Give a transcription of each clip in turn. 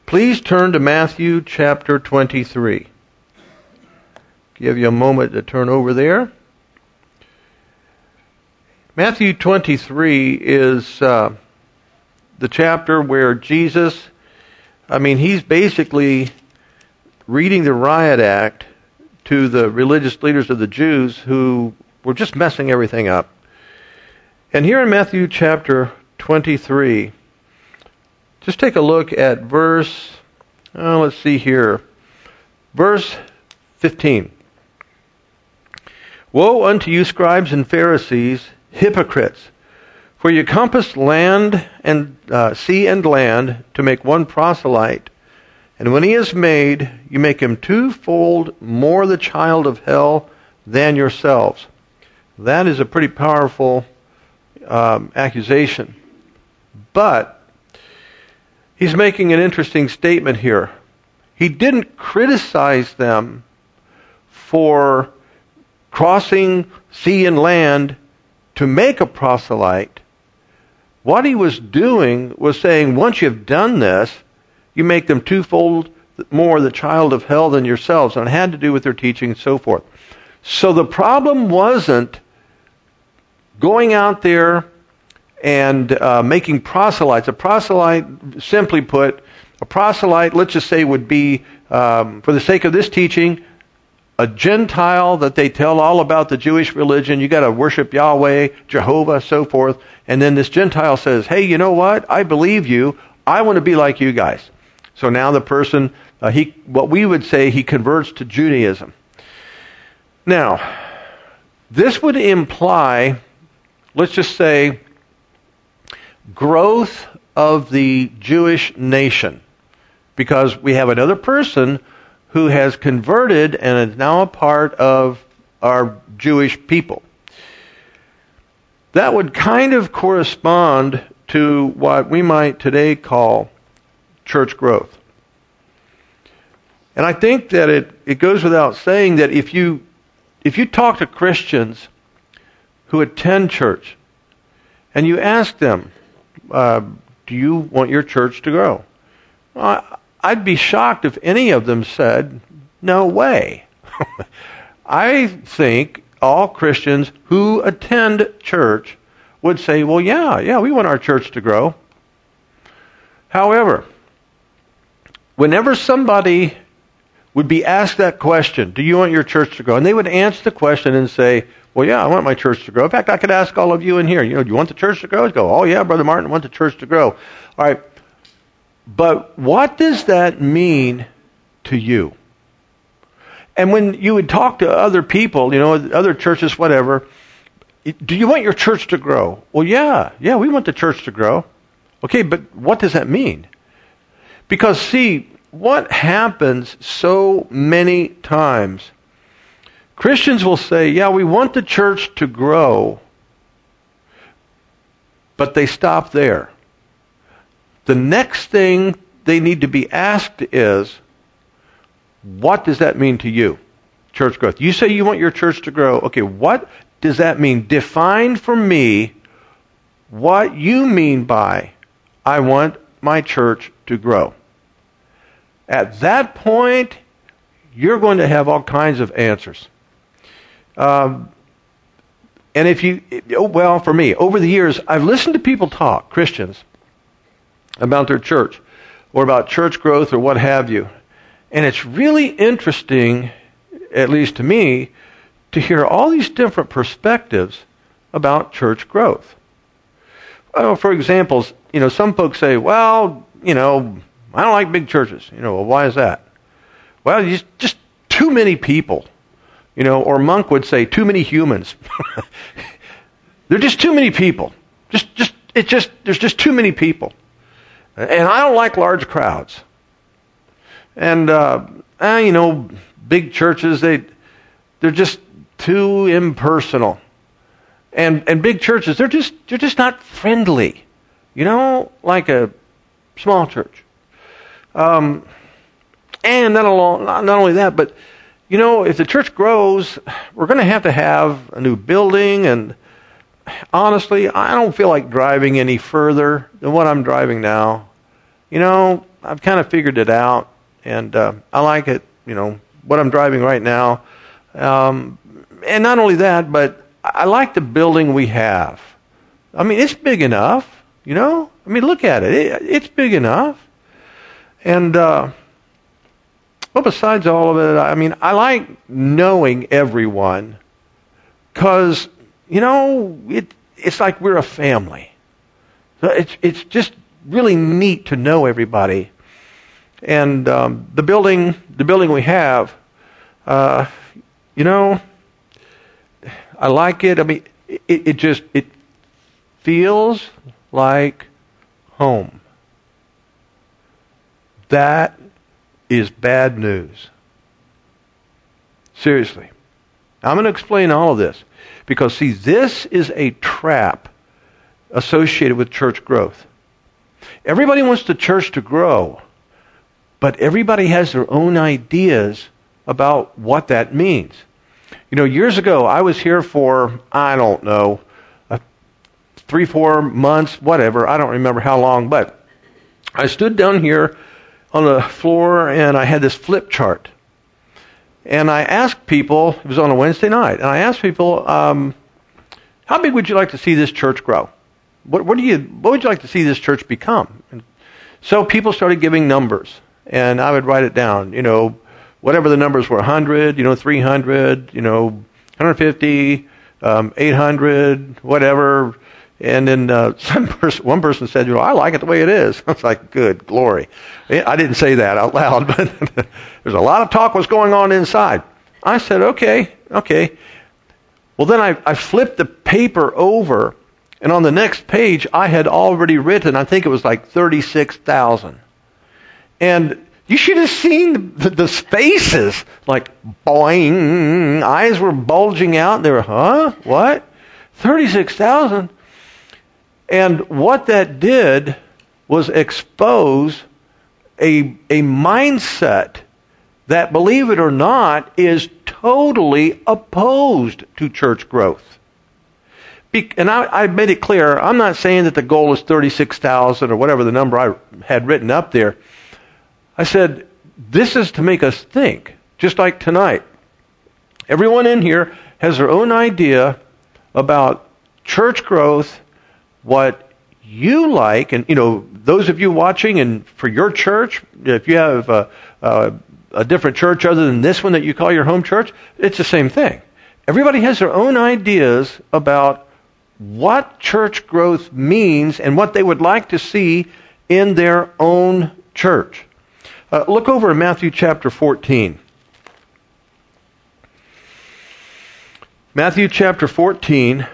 Please turn to Matthew chapter 23. Give you a moment to turn over there. Matthew 23 is the chapter where Jesus, he's basically reading the riot act to the religious leaders of the Jews who were just messing everything up. And here in Matthew chapter 23, just take a look at verse 15. Woe unto you, scribes and Pharisees, hypocrites! For you compass land and sea and land to make one proselyte, and when he is made, you make him twofold more the child of hell than yourselves. That is a pretty powerful accusation. But he's making an interesting statement here. He didn't criticize them for crossing sea and land to make a proselyte. What he was doing was saying, once you've done this, you make them twofold more the child of hell than yourselves. And it had to do with their teaching and so forth. So the problem wasn't going out there and making proselytes. A proselyte, simply put, let's just say, would be, for the sake of this teaching, a Gentile that they tell all about the Jewish religion. You got to worship Yahweh, Jehovah, so forth. And then this Gentile says, hey, you know what? I believe you. I want to be like you guys. So now the person, what we would say, he converts to Judaism. Now, this would imply, let's just say, growth of the Jewish nation, because we have another person who has converted and is now a part of our Jewish people. That would kind of correspond to what we might today call church growth. And I think that it goes without saying that if you talk to Christians who attend church and you ask them, do you want your church to grow? I'd be shocked if any of them said, no way. I think all Christians who attend church would say, well, yeah, we want our church to grow. However, whenever somebody would be asked that question, do you want your church to grow? And they would answer the question and say, well, yeah, I want my church to grow. In fact, I could ask all of you in here, do you want the church to grow? I'd go, oh yeah, Brother Martin, I want the church to grow. All right. But what does that mean to you? And when you would talk to other people, other churches, whatever, do you want your church to grow? Well, yeah, we want the church to grow. Okay, but what does that mean? Because see, what happens so many times, Christians will say, yeah, we want the church to grow, but they stop there. The next thing they need to be asked is, what does that mean to you? Church growth. You say you want your church to grow. Okay, what does that mean? Define for me what you mean by, I want my church to grow. At that point, you're going to have all kinds of answers. And for me, over the years, I've listened to people talk, Christians, about their church or about church growth or what have you. And it's really interesting, at least to me, to hear all these different perspectives about church growth. Well, for example, some folks say, well, I don't like big churches. Well, why is that? Well, just too many people. Or Monk would say, too many humans. There are just too many people. There's just too many people. And I don't like large crowds. And, big churches, they're just too impersonal. And big churches, they're just not friendly. Like a small church. And not only that, but, if the church grows, we're going to have a new building, and honestly, I don't feel like driving any further than what I'm driving now. I've kind of figured it out, and I like it, what I'm driving right now. And not only that, but I like the building we have. I mean, it's big enough, look at it. It's big enough. And, besides all of it, I like knowing everyone because, it's like we're a family. So it's just really neat to know everybody. And the building we have, I like it. It feels like home. That is bad news. Seriously. I'm going to explain all of this because, see, this is a trap associated with church growth. Everybody wants the church to grow, but everybody has their own ideas about what that means. Years ago, I was here for, 3-4 months, whatever. I don't remember how long, but I stood down here on the floor and I had this flip chart. And I asked people, it was on a Wednesday night, and I asked people, how big would you like to see this church grow? What would you like to see this church become? And so people started giving numbers, and I would write it down, whatever the numbers were, 100, 300, 150, 800, whatever. And then one person said, I like it the way it is. I was like, good glory. I didn't say that out loud, but there's a lot of talk was going on inside. I said, okay. Well, then I flipped the paper over, and on the next page, I had already written, I think it was like 36,000. And you should have seen the faces, like boing, eyes were bulging out. They were, what? 36,000? And what that did was expose a mindset that, believe it or not, is totally opposed to church growth. And I made it clear, I'm not saying that the goal is 36,000 or whatever the number I had written up there. I said, this is to make us think, just like tonight. Everyone in here has their own idea about church growth, what you like, and those of you watching, and for your church, if you have a different church other than this one that you call your home church, it's the same thing. Everybody has their own ideas about what church growth means and what they would like to see in their own church. Look over in Matthew chapter 14. Matthew chapter 14.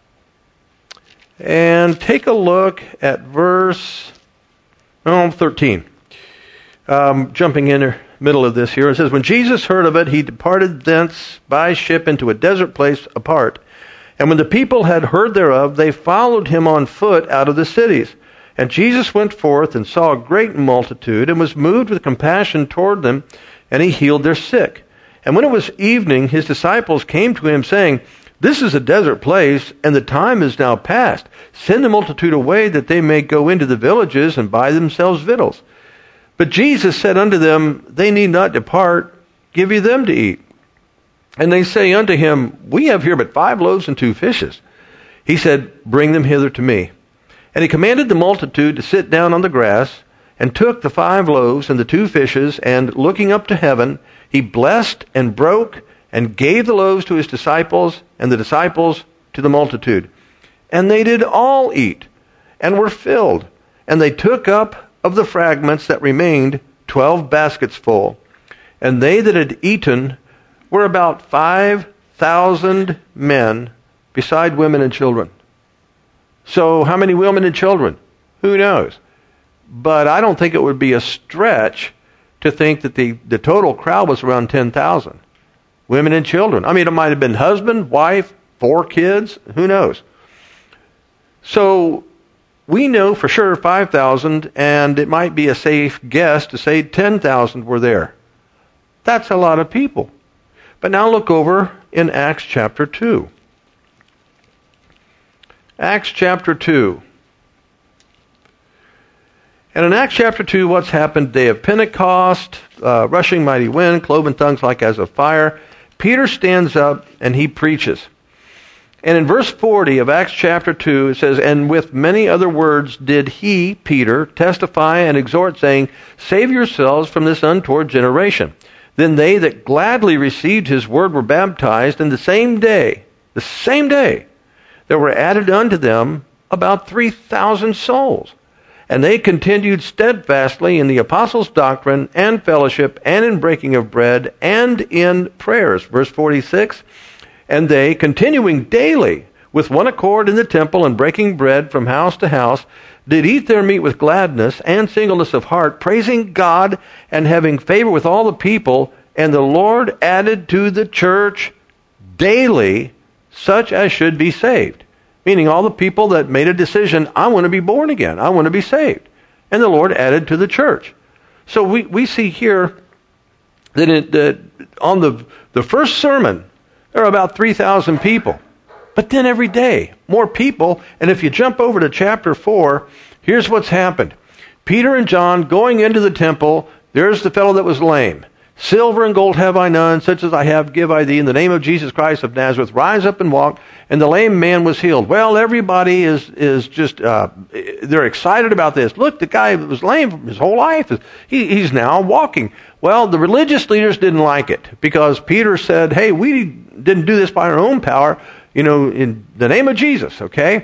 And take a look at verse 13. Jumping in the middle of this here. It says, when Jesus heard of it, he departed thence by ship into a desert place apart. And when the people had heard thereof, they followed him on foot out of the cities. And Jesus went forth and saw a great multitude, and was moved with compassion toward them, and he healed their sick. And when it was evening, his disciples came to him, saying, this is a desert place, and the time is now past. Send the multitude away, that they may go into the villages and buy themselves victuals. But Jesus said unto them, they need not depart, give ye them to eat. And they say unto him, we have here but 5 loaves and 2 fishes. He said, bring them hither to me. And he commanded the multitude to sit down on the grass, and took the 5 loaves and the 2 fishes, and looking up to heaven, he blessed and broke, and gave the loaves to his disciples, and the disciples to the multitude. And they did all eat, and were filled. And they took up of the fragments that remained 12 baskets full. And they that had eaten were about 5,000 men, beside women and children. So how many women and children? Who knows? But I don't think it would be a stretch to think that the total crowd was around 10,000. Women and children. It might have been husband, wife, 4 kids. Who knows? So we know for sure 5,000, and it might be a safe guess to say 10,000 were there. That's a lot of people. But now look over in Acts chapter 2. Acts chapter 2. And in Acts chapter 2, what's happened? Day of Pentecost, rushing mighty wind, cloven tongues like as of fire. Peter stands up and he preaches. And in verse 40 of Acts chapter 2, it says, "And with many other words did he," Peter, "testify and exhort, saying, Save yourselves from this untoward generation. Then they that gladly received his word were baptized, and the same day, there were added unto them about 3,000 souls. And they continued steadfastly in the apostles' doctrine and fellowship and in breaking of bread and in prayers." Verse 46, "And they, continuing daily with one accord in the temple and breaking bread from house to house, did eat their meat with gladness and singleness of heart, praising God and having favor with all the people. And the Lord added to the church daily such as should be saved." Meaning all the people that made a decision, I want to be born again, I want to be saved. And the Lord added to the church. So we see here that on the first sermon, there are about 3,000 people. But then every day, more people. And if you jump over to chapter 4, here's what's happened. Peter and John going into the temple, there's the fellow that was lame. "Silver and gold have I none, such as I have give I thee. In the name of Jesus Christ of Nazareth, rise up and walk." And the lame man was healed. Well, everybody is just, they're excited about this. Look, the guy that was lame his whole life, he's now walking. Well, the religious leaders didn't like it because Peter said, "Hey, we didn't do this by our own power, in the name of Jesus," okay?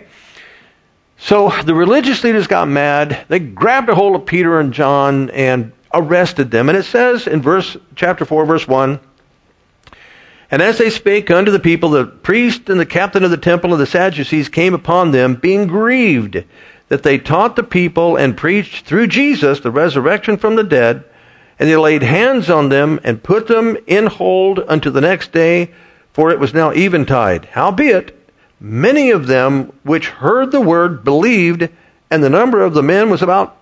So the religious leaders got mad. They grabbed a hold of Peter and John and arrested them. And it says in chapter 4, verse 1, "And as they spake unto the people, the priest and the captain of the temple and the Sadducees came upon them, being grieved that they taught the people and preached through Jesus the resurrection from the dead. And they laid hands on them and put them in hold unto the next day, for it was now eventide. Howbeit, many of them which heard the word believed, and the number of the men was about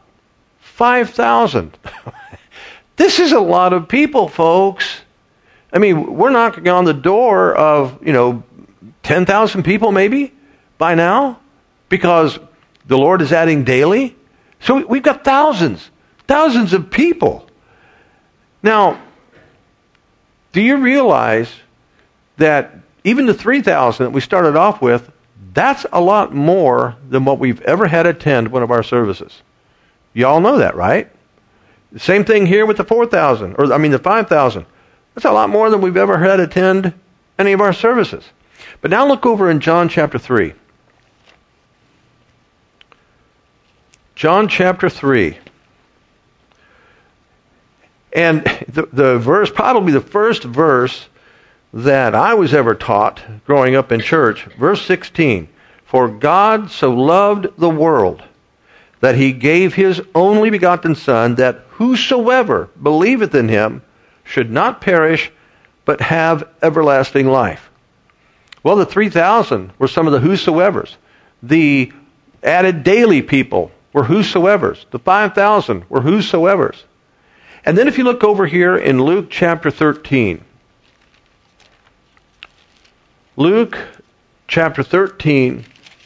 5,000. This is a lot of people, folks. I mean, we're knocking on the door of, 10,000 people maybe by now, because the Lord is adding daily. So we've got thousands of people. Now, do you realize that even the 3,000 that we started off with, that's a lot more than what we've ever had attend one of our services? You all know that, right? The same thing here with the 4,000, the 5,000. That's a lot more than we've ever had attend any of our services. But now look over in John chapter 3. John chapter 3. And the verse, probably the first verse that I was ever taught growing up in church, verse 16. "For God so loved the world, that he gave his only begotten Son, that whosoever believeth in him should not perish, but have everlasting life." Well, the 3,000 were some of the whosoevers. The added daily people were whosoevers. The 5,000 were whosoevers. And then if you look over here in Luke chapter 13. Luke chapter 13.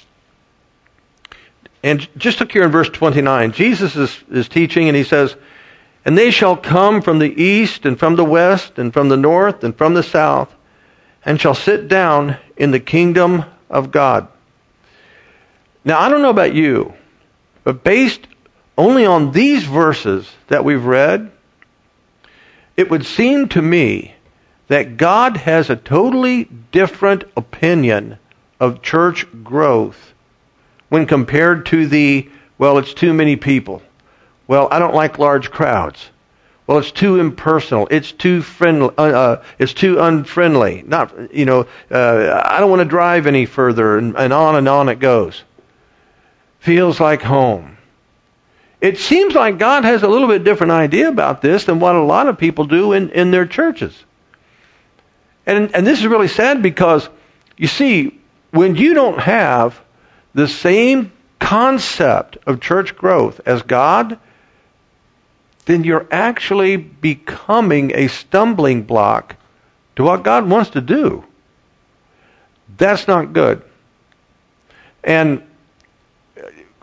And just look here in verse 29. Jesus is teaching and he says, "And they shall come from the east and from the west and from the north and from the south, and shall sit down in the kingdom of God." Now, I don't know about you, but based only on these verses that we've read, it would seem to me that God has a totally different opinion of church growth when compared to it's too many people. Well, I don't like large crowds. Well, it's too impersonal. It's too friendly. It's too unfriendly. I don't want to drive any further, and on it goes. Feels like home. It seems like God has a little bit different idea about this than what a lot of people do in their churches. And this is really sad because, you see, when you don't have the same concept of church growth as God, then you're actually becoming a stumbling block to what God wants to do. That's not good. And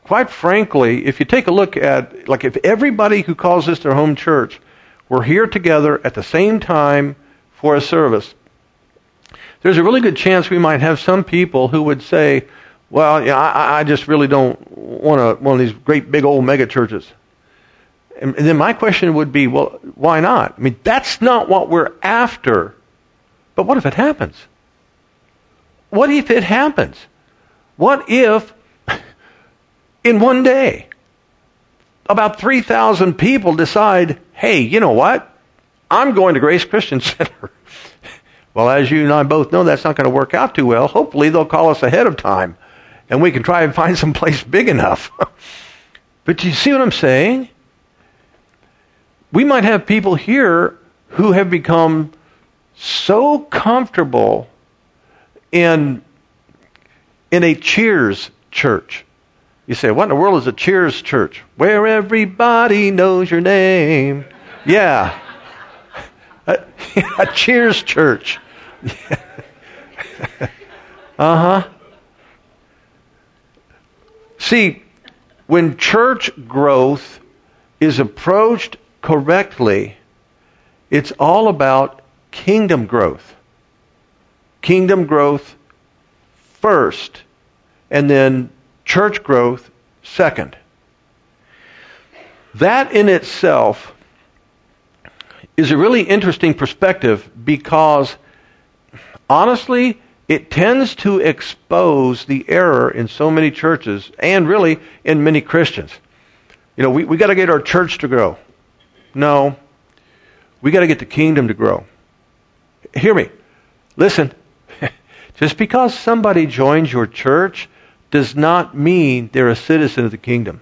quite frankly, if you take a look at, like, if everybody who calls this their home church were here together at the same time for a service, there's a really good chance we might have some people who would say, well, yeah, I just really don't want one of these great big old mega churches. And then my question would be, well, why not? I mean, that's not what we're after. But what if it happens? What if it happens? What if in one day about 3,000 people decide, hey, you know what? I'm going to Grace Christian Center. Well, as you and I both know, that's not going to work out too well. Hopefully they'll call us ahead of time, and we can try and find some place big enough. But do you see what I'm saying? We might have people here who have become so comfortable in a Cheers church. You say, what in the world is a Cheers church? Where everybody knows your name. Yeah. A Cheers church. Uh-huh. See, when church growth is approached correctly, it's all about kingdom growth. Kingdom growth first, and then church growth second. That in itself is a really interesting perspective because, honestly, it tends to expose the error in so many churches and really in many Christians. You know, we got to get our church to grow. No, we got to get the kingdom to grow. Hear me. Listen. Just because somebody joins your church does not mean they're a citizen of the kingdom.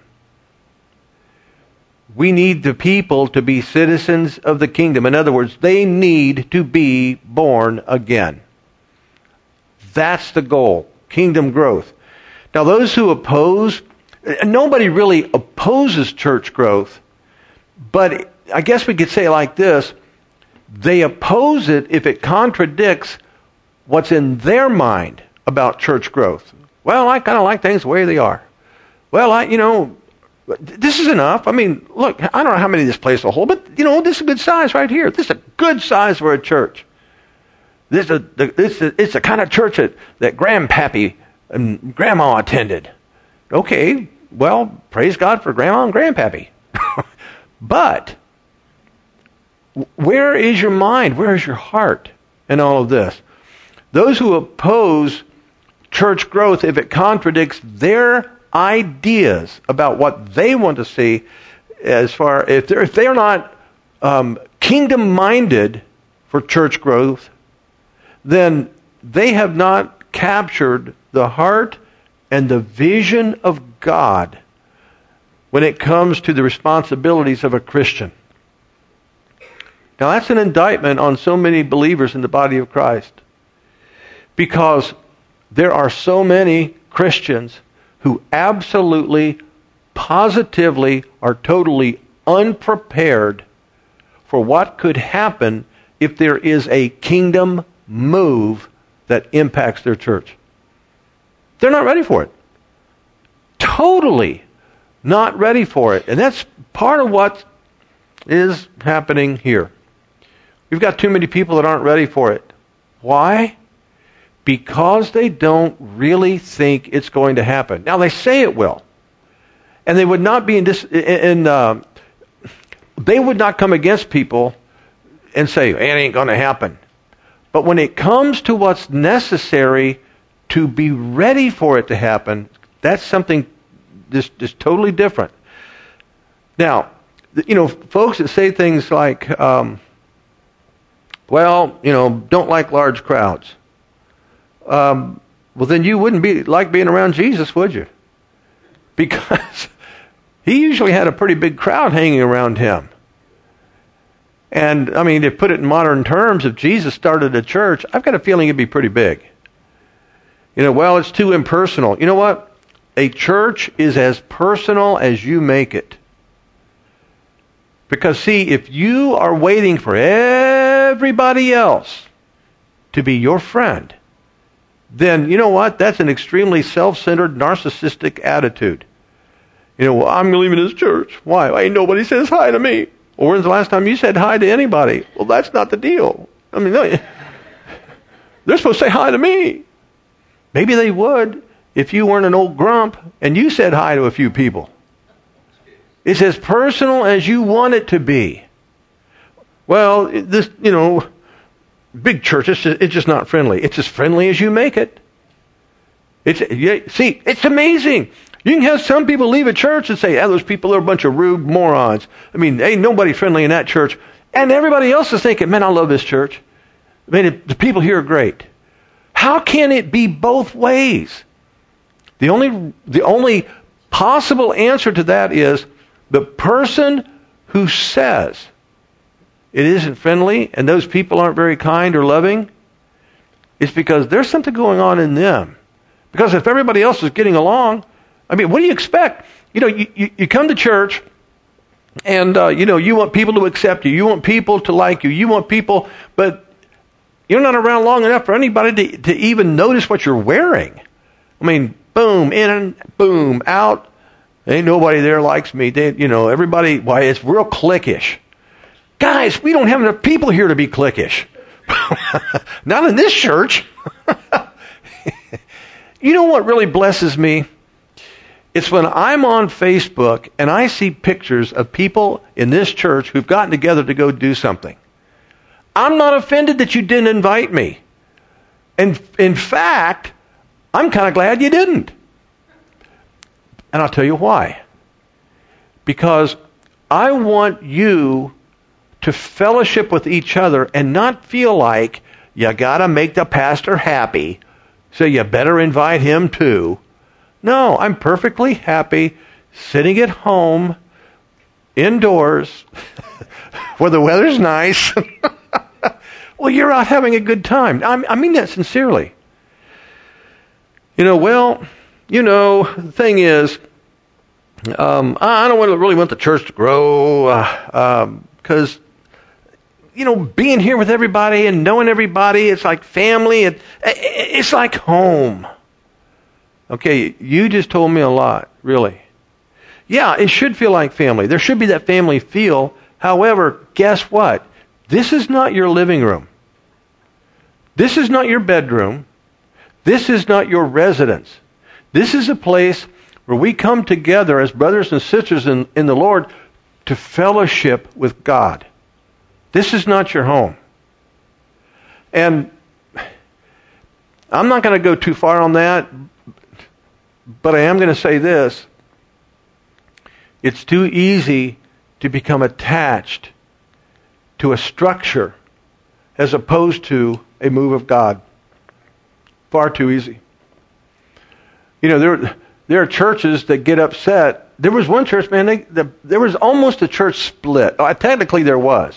We need the people to be citizens of the kingdom. In other words, they need to be born again. That's the goal, kingdom growth. Now, those who oppose, nobody really opposes church growth, but I guess we could say it like this: they oppose it if it contradicts what's in their mind about church growth. Well, I kind of like things the way they are. Well, this is enough. I mean, look, I don't know how many this place will hold, but, this is a good size right here. This is a good size for a church. It's the kind of church that Grandpappy and Grandma attended. Okay, well, praise God for Grandma and Grandpappy. But where is your mind? Where is your heart in all of this? Those who oppose church growth, if it contradicts their ideas about what they want to see, as far if they're not kingdom-minded for church growth, then they have not captured the heart and the vision of God when it comes to the responsibilities of a Christian. Now, that's an indictment on so many believers in the body of Christ, because there are so many Christians who absolutely, positively are totally unprepared for what could happen if there is a kingdom move that impacts their church. They're not ready for it. Totally not ready for it. And that's part of what is happening here. We've got too many people that aren't ready for it. Why? Because they don't really think it's going to happen. Now, they say it will. And they would not be they would not come against people and say, it ain't going to happen. But when it comes to what's necessary to be ready for it to happen, that's something just totally different. Now, folks that say things like, don't like large crowds. Well, then you wouldn't be like being around Jesus, would you? Because he usually had a pretty big crowd hanging around him. And, I mean, to put it in modern terms, if Jesus started a church, I've got a feeling it'd be pretty big. It's too impersonal. You know what? A church is as personal as you make it. Because, see, if you are waiting for everybody else to be your friend, then you know what? That's an extremely self-centered, narcissistic attitude. Well, I'm leaving this church. Why? Ain't nobody says hi to me. Well, when's the last time you said hi to anybody? Well, that's not the deal. I mean, they're supposed to say hi to me. Maybe they would if you weren't an old grump and you said hi to a few people. It's as personal as you want it to be. Well, this, big church, it's just not friendly. It's as friendly as you make it. It's amazing. You can have some people leave a church and say, those people are a bunch of rude morons. I mean, ain't nobody friendly in that church. And everybody else is thinking, man, I love this church. I mean, the people here are great. How can it be both ways? The only possible answer to that is the person who says it isn't friendly and those people aren't very kind or loving, it's because there's something going on in them. Because if everybody else is getting along, I mean, what do you expect? You come to church and, you want people to accept you. You want people to like you. You want people, but you're not around long enough for anybody to even notice what you're wearing. I mean, boom, in and boom, out. Ain't nobody there likes me. Everybody, why, it's real cliquish. Guys, we don't have enough people here to be cliquish. Not in this church. You know what really blesses me? It's when I'm on Facebook and I see pictures of people in this church who've gotten together to go do something. I'm not offended that you didn't invite me. And in fact, I'm kind of glad you didn't. And I'll tell you why. Because I want you to fellowship with each other and not feel like you got to make the pastor happy, so you better invite him too. No, I'm perfectly happy sitting at home, indoors, where the weather's nice. Well, you're out having a good time. I mean that sincerely. The thing is, I don't really want the church to grow, because, being here with everybody and knowing everybody, it's like family. It's like home. Okay, you just told me a lot, really. Yeah, it should feel like family. There should be that family feel. However, guess what? This is not your living room. This is not your bedroom. This is not your residence. This is a place where we come together as brothers and sisters in the Lord to fellowship with God. This is not your home. And I'm not going to go too far on that, but I am going to say this. It's too easy to become attached to a structure as opposed to a move of God. Far too easy. There are churches that get upset. There was one church, man, there was almost a church split. Technically there was.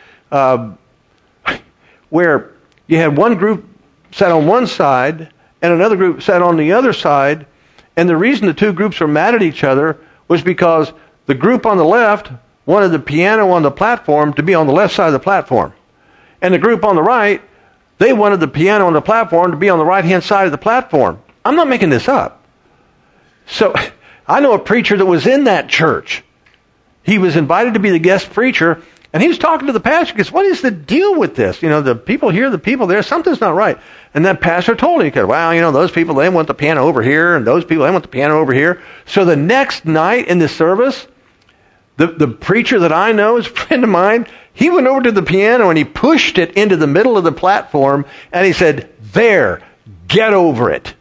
Where you had one group sat on one side and another group sat on the other side, and the reason the two groups were mad at each other was because the group on the left wanted the piano on the platform to be on the left side of the platform. And the group on the right, they wanted the piano on the platform to be on the right-hand side of the platform. I'm not making this up. So I know a preacher that was in that church. He was invited to be the guest preacher, and he was talking to the pastor because, what is the deal with this? The people here, the people there, something's not right. And that pastor told him, he said, well, those people, they want the piano over here, and those people, they want the piano over here. So the next night in the service, the preacher that I know is a friend of mine. He went over to the piano and he pushed it into the middle of the platform, and he said, there, get over it.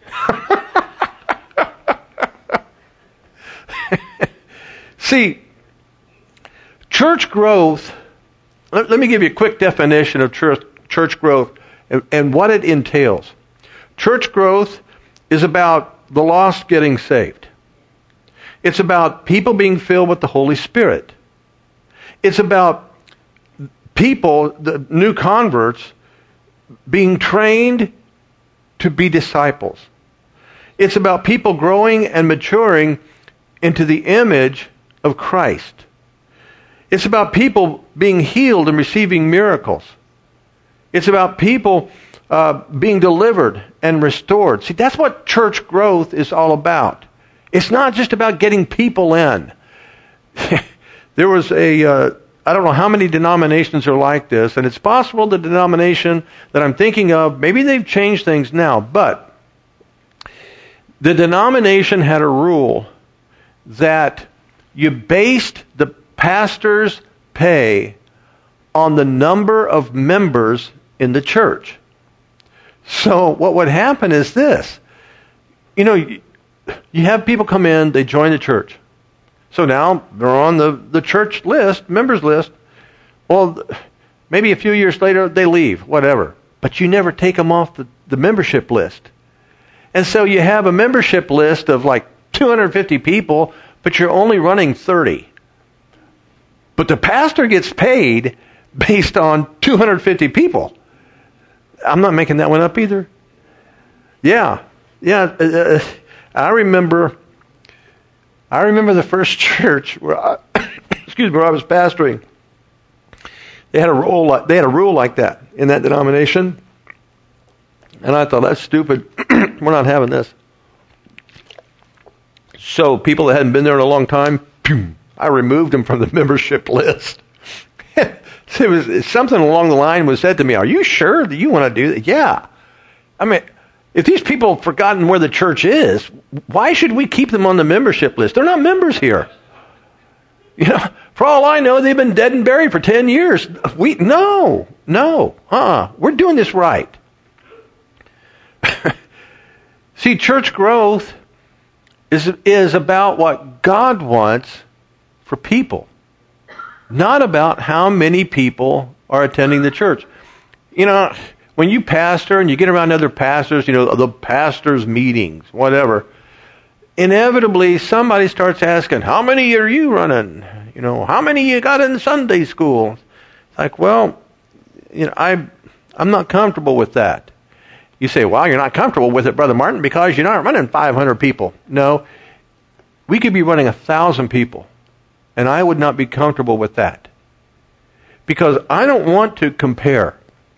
See, church growth, let me give you a quick definition of church growth and what it entails. Church growth is about the lost getting saved. It's about people being filled with the Holy Spirit. It's about people, the new converts, being trained to be disciples. It's about people growing and maturing into the image of Christ. It's about people being healed and receiving miracles. It's about people being delivered and restored. See, that's what church growth is all about. It's not just about getting people in. There was I don't know how many denominations are like this, and it's possible the denomination that I'm thinking of, maybe they've changed things now, but the denomination had a rule that you based the pastor's pay on the number of members in the church. So what would happen is this. You have people come in, they join the church. So now they're on the church list, members list. Well, maybe a few years later they leave, whatever. But you never take them off the membership list. And so you have a membership list of like 250 people, but you're only running 30. But the pastor gets paid based on 250 people. I'm not making that one up either. Yeah. I remember the first church where I was pastoring. They had a rule like that in that denomination, and I thought, that's stupid. We're not having this. So people that hadn't been there in a long time, I removed them from the membership list. It was something along the line was said to me, "Are you sure that you want to do that?" Yeah. I mean, if these people have forgotten where the church is, why should we keep them on the membership list? They're not members here. For all I know, they've been dead and buried for 10 years. We're doing this right. See, church growth is about what God wants for people, not about how many people are attending the church. When you pastor and you get around other pastors, the pastors' meetings, whatever, inevitably somebody starts asking, how many are you running? How many you got in Sunday school? It's like, well, I'm not comfortable with that. You say, well, you're not comfortable with it, Brother Martin, because you're not running 500 people. No, we could be running 1,000 people, and I would not be comfortable with that. Because I don't want to compare.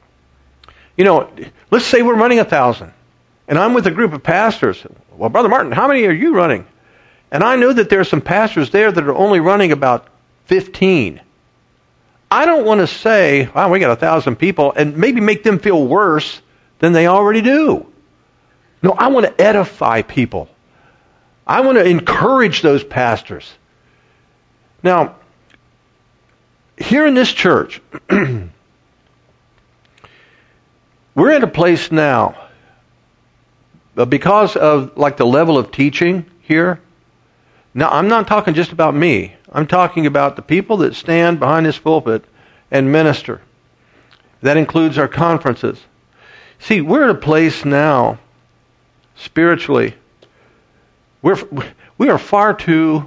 Let's say we're running 1,000, and I'm with a group of pastors. Well, Brother Martin, how many are you running? And I know that there are some pastors there that are only running about 15. I don't want to say, wow, we got 1,000 people, and maybe make them feel worse than they already do. No, I want to edify people. I want to encourage those pastors. Now, here in this church, we're at a place now, because of the level of teaching here. Now, I'm not talking just about me. I'm talking about the people that stand behind this pulpit and minister. That includes our conferences. See, we're at a place now, spiritually, we are far too,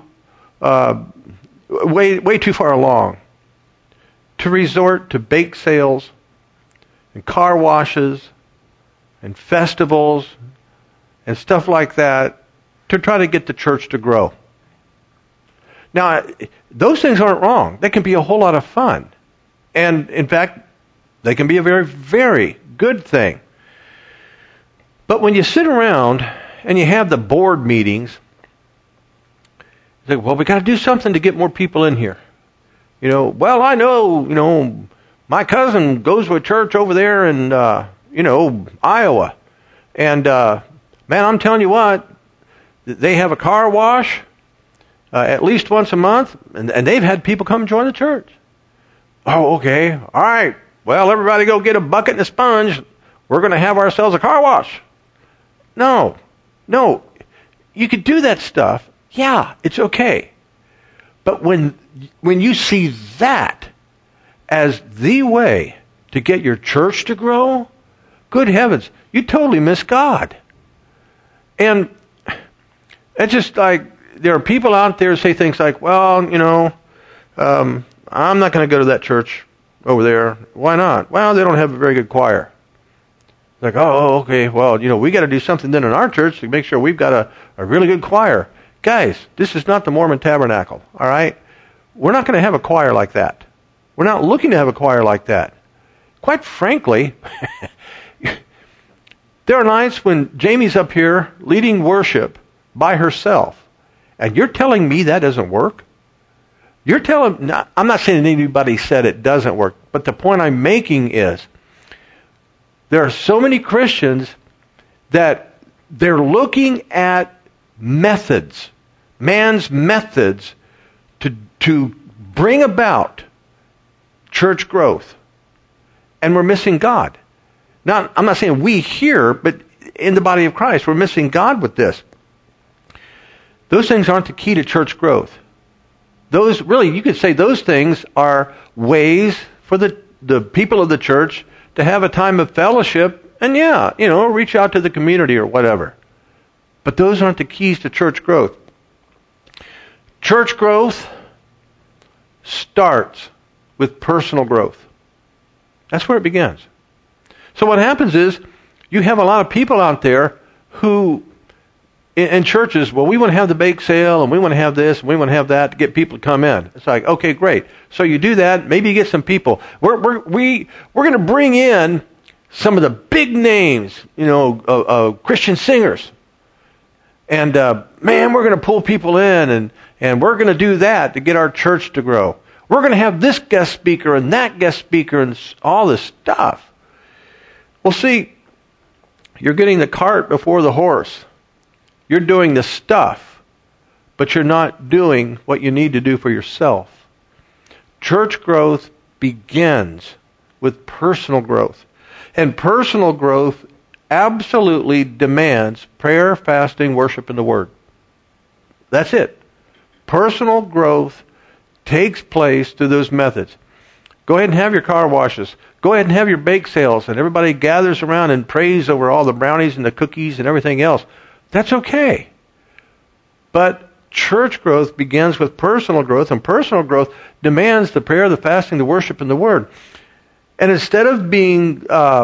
way too far along to resort to bake sales and car washes and festivals and stuff like that to try to get the church to grow. Now, those things aren't wrong. They can be a whole lot of fun. And, in fact, they can be a very, very good thing. But when you sit around and you have the board meetings, you say, well, we got to do something to get more people in here. Well, I know, my cousin goes to a church over there in, Iowa. And, man, I'm telling you what, they have a car wash at least once a month, and they've had people come join the church. Oh, okay. All right. Well, everybody go get a bucket and a sponge. We're going to have ourselves a car wash. No. You could do that stuff. Yeah, it's okay. But when you see that as the way to get your church to grow, good heavens, you totally miss God. And it's just like, there are people out there who say things like, well, I'm not going to go to that church over there. Why not? Well, they don't have a very good choir. Like, oh, okay, well, we got to do something then in our church to make sure we've got a really good choir. Guys, this is not the Mormon Tabernacle, all right? We're not going to have a choir like that. We're not looking to have a choir like that. Quite frankly, there are nights when Jamie's up here leading worship by herself, And you're telling me that doesn't work? I'm not saying anybody said it doesn't work, but the point I'm making is there are so many Christians that they're looking at methods, man's methods, to bring about church growth. And we're missing God. Now, I'm not saying we here, but in the body of Christ, we're missing God with this. Those things aren't the key to church growth. Those, really, you could say those things are ways for the people of the church to have a time of fellowship and, reach out to the community or whatever. But those aren't the keys to church growth. Church growth starts with personal growth. That's where it begins. So what happens is you have a lot of people out there who, in churches, well, we want to have the bake sale, and we want to have this, and we want to have that to get people to come in. It's like, okay, great. So you do that. Maybe you get some people. We're going to bring in some of the big names, Christian singers. And, man, we're going to pull people in, and we're going to do that to get our church to grow. We're going to have this guest speaker and that guest speaker and all this stuff. Well, see, you're getting the cart before the horse. You're doing the stuff, but you're not doing what you need to do for yourself. Church growth begins with personal growth. And personal growth absolutely demands prayer, fasting, worship, and the Word. That's it. Personal growth takes place through those methods. Go ahead and have your car washes. Go ahead and have your bake sales, and everybody gathers around and prays over all the brownies and the cookies and everything else. That's okay. But church growth begins with personal growth, and personal growth demands the prayer, the fasting, the worship, and the Word. And instead of being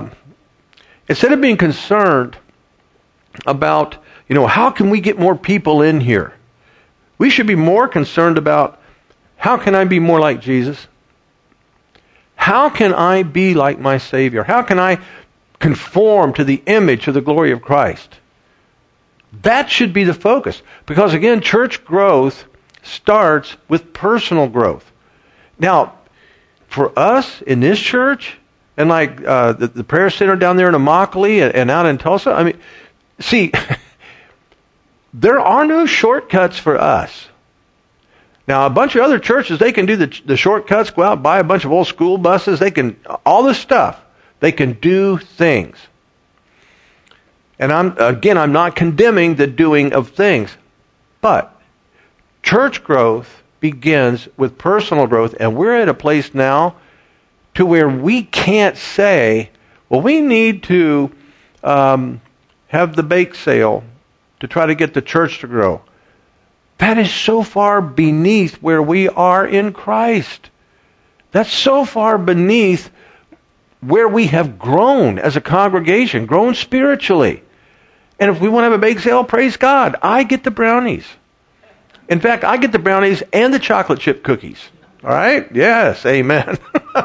concerned about, how can we get more people in here, we should be more concerned about how can I be more like Jesus? How can I be like my Savior? How can I conform to the image of the glory of Christ? That should be the focus. Because again, church growth starts with personal growth. Now, for us in this church, and like the prayer center down there in Immokalee and out in Tulsa, see, there are no shortcuts for us. Now, a bunch of other churches, they can do the shortcuts, go out and buy a bunch of old school buses. They can, all this stuff. They can do things. And I'm not condemning the doing of things. But church growth begins with personal growth, and we're at a place now to where we can't say, well, we need to have the bake sale to try to get the church to grow. That is so far beneath where we are in Christ. That's so far beneath where we have grown as a congregation, grown spiritually. And if we want to have a bake sale, praise God, I get the brownies. In fact, I get the brownies and the chocolate chip cookies. All right? Yes, amen.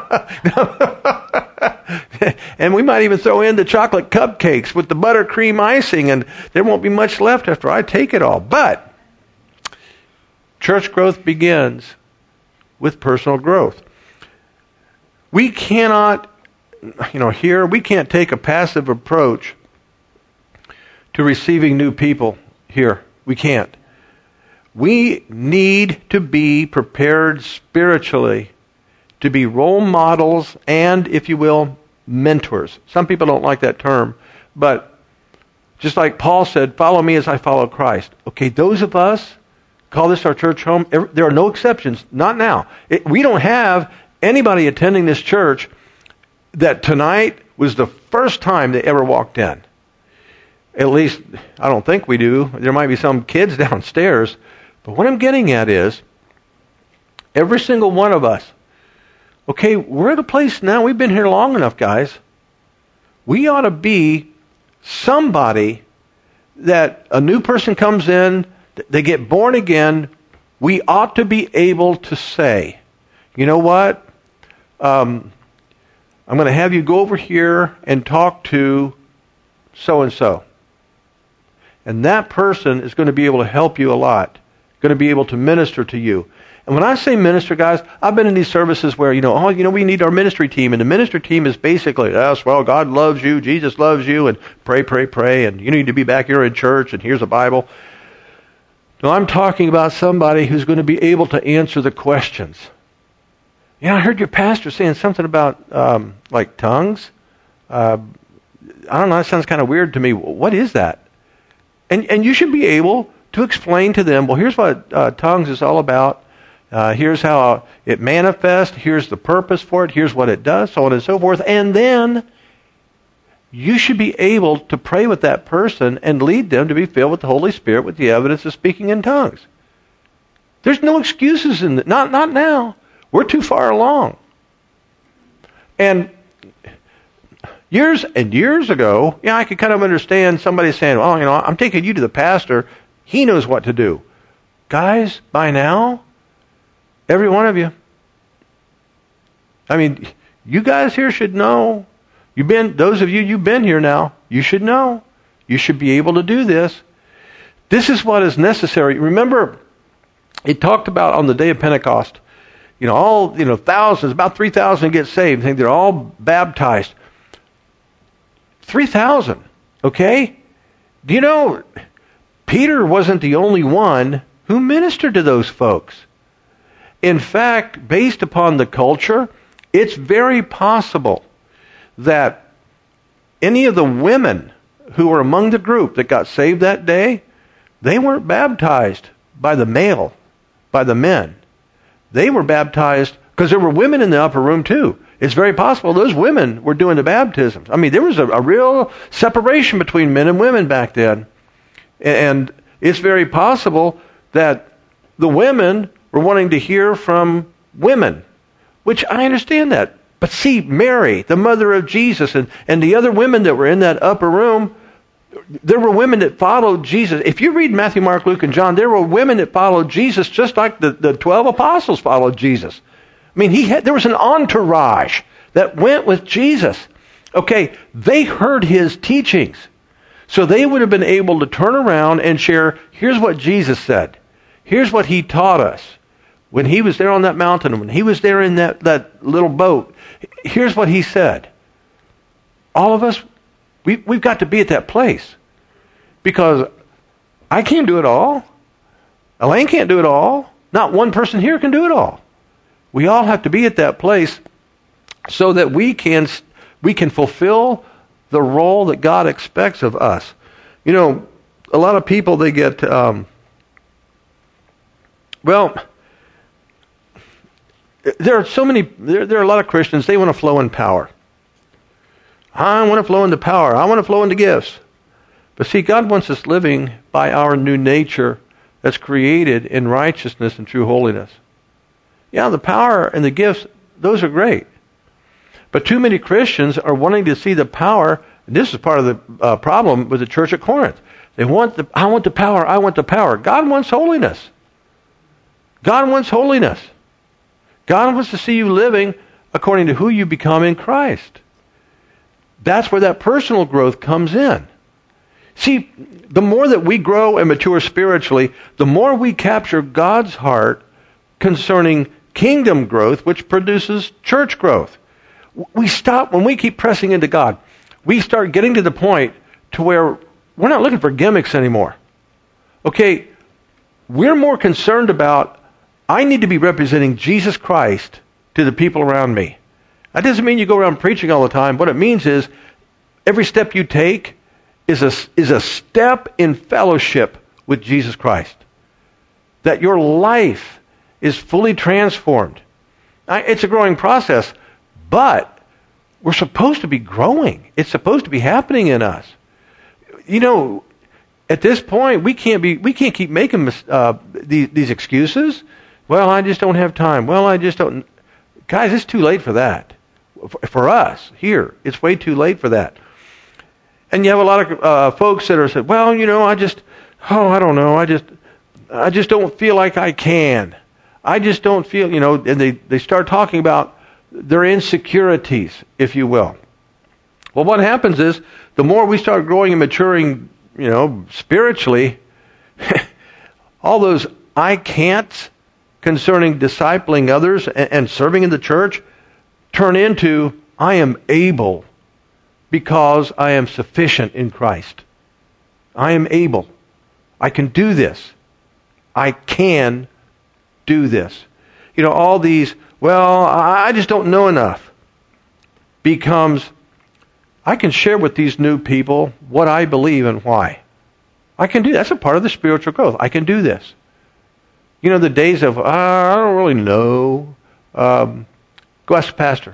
And we might even throw in the chocolate cupcakes with the buttercream icing, and there won't be much left after I take it all. But church growth begins with personal growth. We cannot, we can't take a passive approach to receiving new people here. We can't. We need to be prepared spiritually to be role models and, if you will, mentors. Some people don't like that term, but just like Paul said, follow me as I follow Christ. Okay, those of us call this our church home. There are no exceptions. Not now. We don't have anybody attending this church that tonight was the first time they ever walked in. At least, I don't think we do. There might be some kids downstairs. But what I'm getting at is, every single one of us, okay, we're at a place now, we've been here long enough, guys. We ought to be somebody that a new person comes in, they get born again, we ought to be able to say, you know what? I'm going to have you go over here and talk to so-and-so. And that person is going to be able to help you a lot. going to be able to minister to you. And when I say minister, guys, I've been in these services where, we need our ministry team. And the ministry team is basically, yes, well, God loves you, Jesus loves you, and pray, and you need to be back here in church, and here's a Bible. No, I'm talking about somebody who's going to be able to answer the questions. I heard your pastor saying something about, tongues. I don't know, that sounds kind of weird to me. What is that? And you should be able to explain to them, well, here's what tongues is all about. Here's how it manifests. Here's the purpose for it. Here's what it does, so on and so forth. And then you should be able to pray with that person and lead them to be filled with the Holy Spirit with the evidence of speaking in tongues. There's no excuses in that. Not now. We're too far along. And years and years ago, I could kind of understand somebody saying, well, I'm taking you to the pastor. He knows what to do. Guys, by now, every one of you. You guys here should know. Those of you, you've been here now. You should know. You should be able to do this. This is what is necessary. Remember, it talked about on the day of Pentecost, thousands, about 3,000 get saved. I think they're all baptized. 3,000, okay? Do you know, Peter wasn't the only one who ministered to those folks. In fact, based upon the culture, it's very possible that any of the women who were among the group that got saved that day, they weren't baptized by the men. They were baptized, because there were women in the upper room too. It's very possible those women were doing the baptisms. There was a real separation between men and women back then. And it's very possible that the women were wanting to hear from women, which I understand that. But see, Mary, the mother of Jesus, and the other women that were in that upper room, there were women that followed Jesus. If you read Matthew, Mark, Luke, and John, there were women that followed Jesus just like the 12 apostles followed Jesus. There was an entourage that went with Jesus. Okay, they heard his teachings. So they would have been able to turn around and share, here's what Jesus said. Here's what he taught us. When he was there on that mountain, when he was there in that little boat, here's what he said. All of us, we've got to be at that place. Because I can't do it all. Elaine can't do it all. Not one person here can do it all. We all have to be at that place so that we can fulfill the role that God expects of us. A lot of people, they get, there are a lot of Christians, they want to flow in power. I want to flow into power. I want to flow into gifts. But see, God wants us living by our new nature that's created in righteousness and true holiness. Yeah, the power and the gifts, those are great. But too many Christians are wanting to see the power, and this is part of the problem with the church at Corinth. I want the power, I want the power. God wants holiness. God wants holiness. God wants to see you living according to who you become in Christ. That's where that personal growth comes in. See, the more that we grow and mature spiritually, the more we capture God's heart concerning kingdom growth, which produces church growth. We stop, when we keep pressing into God, we start getting to the point to where we're not looking for gimmicks anymore. Okay, we're more concerned about, I need to be representing Jesus Christ to the people around me. That doesn't mean you go around preaching all the time. What it means is, every step you take is a step in fellowship with Jesus Christ. That your life is fully transformed. It's a growing process, but we're supposed to be growing. It's supposed to be happening in us. At this point, we can't keep making these excuses. Well, I just don't have time. Well, I just don't. Guys, it's too late for that. For us here, it's way too late for that. And you have a lot of folks that are saying, well, I don't know. I just don't feel like I can. I just don't feel, and they start talking about their insecurities, if you will. Well, what happens is, the more we start growing and maturing, spiritually, all those I can't concerning discipling others and serving in the church turn into I am able because I am sufficient in Christ. I am able. I can do this. I can do this. All these, well, I just don't know enough, becomes, I can share with these new people what I believe and why. I can do that. That's a part of the spiritual growth. I can do this. The days of, I don't really know. Go ask the pastor.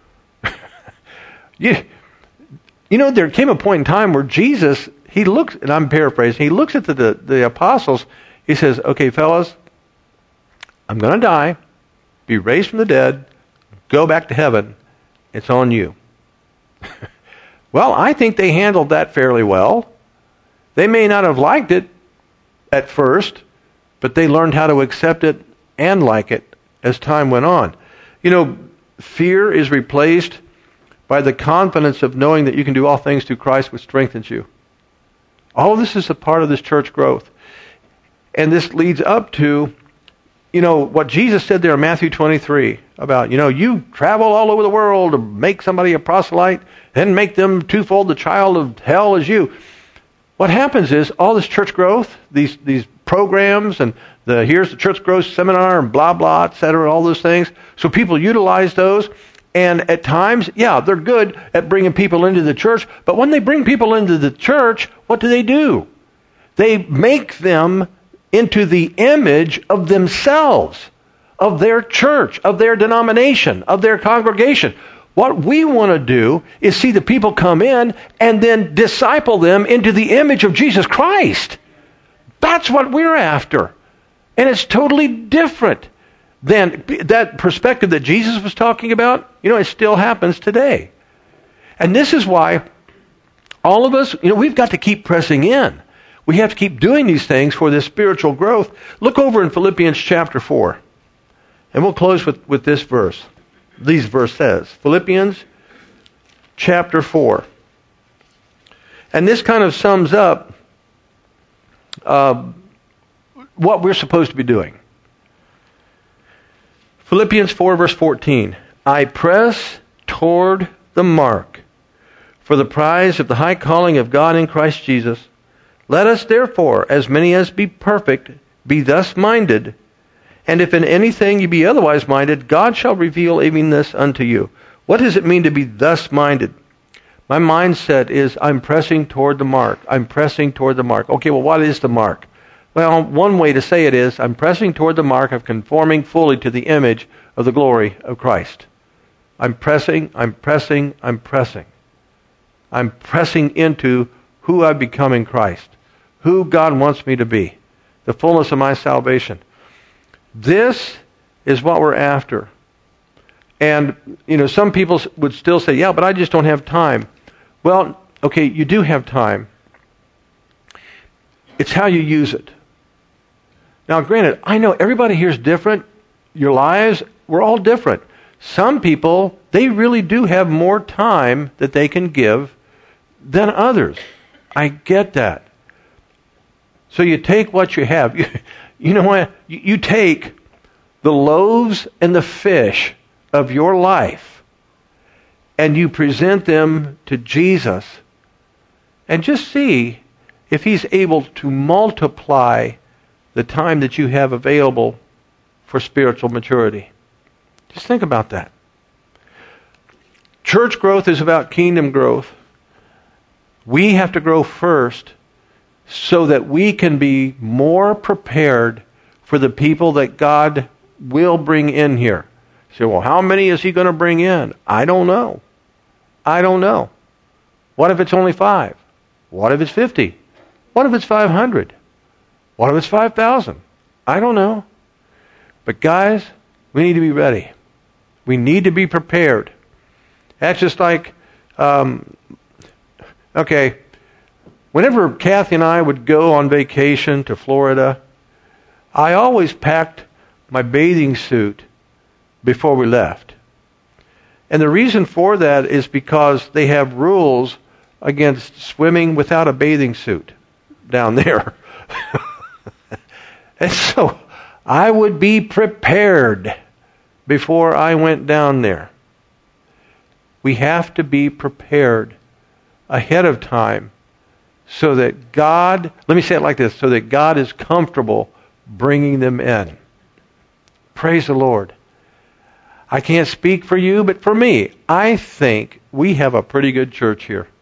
There came a point in time where Jesus, he looks, and I'm paraphrasing, he looks at the apostles, he says, okay, fellas, I'm going to die, be raised from the dead, go back to heaven. It's on you. Well, I think they handled that fairly well. They may not have liked it at first, but they learned how to accept it and like it as time went on. Fear is replaced by the confidence of knowing that you can do all things through Christ which strengthens you. All of this is a part of this church growth. And this leads up to, what Jesus said there in Matthew 23 about, you travel all over the world to make somebody a proselyte, then make them twofold the child of hell as you. What happens is all this church growth, these programs, and here's the church growth seminar and blah, blah, etc., all those things. So people utilize those. And at times, they're good at bringing people into the church. But when they bring people into the church, what do? They make them into the image of themselves, of their church, of their denomination, of their congregation. What we want to do is see the people come in and then disciple them into the image of Jesus Christ. That's what we're after. And it's totally different than that perspective that Jesus was talking about. It still happens today. And this is why all of us, we've got to keep pressing in. We have to keep doing these things for this spiritual growth. Look over in Philippians chapter 4. And we'll close with this verse. These verse says, Philippians chapter 4. And this kind of sums up what we're supposed to be doing. Philippians 4 verse 14. I press toward the mark for the prize of the high calling of God in Christ Jesus. Let us therefore, as many as be perfect, be thus minded. And if in anything you be otherwise minded, God shall reveal even this unto you. What does it mean to be thus minded? My mindset is I'm pressing toward the mark. I'm pressing toward the mark. Okay, well, what is the mark? Well, one way to say it is I'm pressing toward the mark of conforming fully to the image of the glory of Christ. I'm pressing. I'm pressing into who I become in Christ, who God wants me to be, the fullness of my salvation. This is what we're after. And, some people would still say, yeah, but I just don't have time. Well, okay, you do have time. It's how you use it. Now, granted, I know everybody here is different. Your lives, we're all different. Some people, they really do have more time that they can give than others. I get that. So you take what you have. You know what? You take the loaves and the fish of your life and you present them to Jesus and just see if He's able to multiply the time that you have available for spiritual maturity. Just think about that. Church growth is about kingdom growth. We have to grow first so that we can be more prepared for the people that God will bring in here. You say, well, how many is He going to bring in? I don't know. What if it's only 5? What if it's 50? What if it's 500? What if it's 5,000? I don't know. But guys, we need to be ready. We need to be prepared. That's just like, whenever Kathy and I would go on vacation to Florida, I always packed my bathing suit before we left. And the reason for that is because they have rules against swimming without a bathing suit down there. And so I would be prepared before I went down there. We have to be prepared ahead of time so that God, let me say it like this, so that God is comfortable bringing them in. Praise the Lord. I can't speak for you, but for me, I think we have a pretty good church here.